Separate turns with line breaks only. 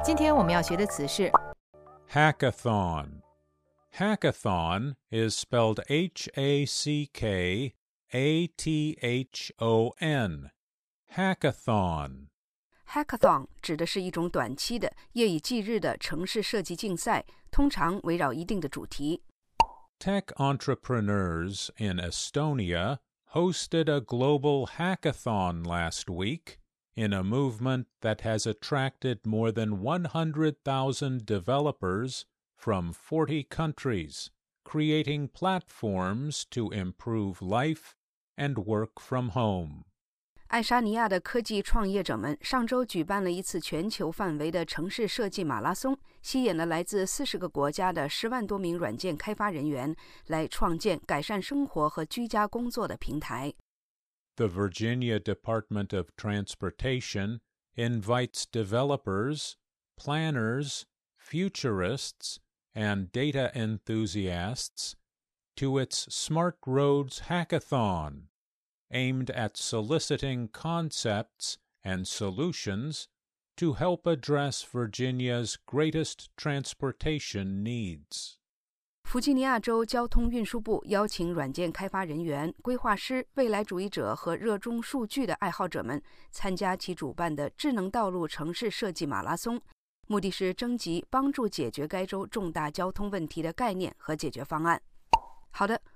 今天我们要学的词是
Hackathon. Hackathon is spelled H-A-C-K-A-T-H-O-N.
Hackathon 指的是一种短期的、夜以继日的城市设计竞赛，通常围绕一定的主题。
Tech entrepreneurs in Estonia hosted a global hackathon last week in a movement that has attracted more than 100,000 developers from 40 countries, creating platforms to improve life and work from home.
爱沙尼亚的科技创业者们上周举办了一次全球范围的城市设计马拉松，吸引了来自40个国家的10万多名软件开发人员，来创建改善生活和居家工作的平台。
The Virginia Department of Transportation invites developers, planners, futurists, and data enthusiasts to its Smart Roads Hackathon, aimed at soliciting concepts and solutions to help address Virginia's greatest transportation needs.
弗吉尼亚州交通运输部邀请软件开发人员、规划师、未来主义者和热衷数据的爱好者们参加其主办的智能道路城市设计马拉松，目的是征集帮助解决该州重大交通问题的概念和解决方案。好的，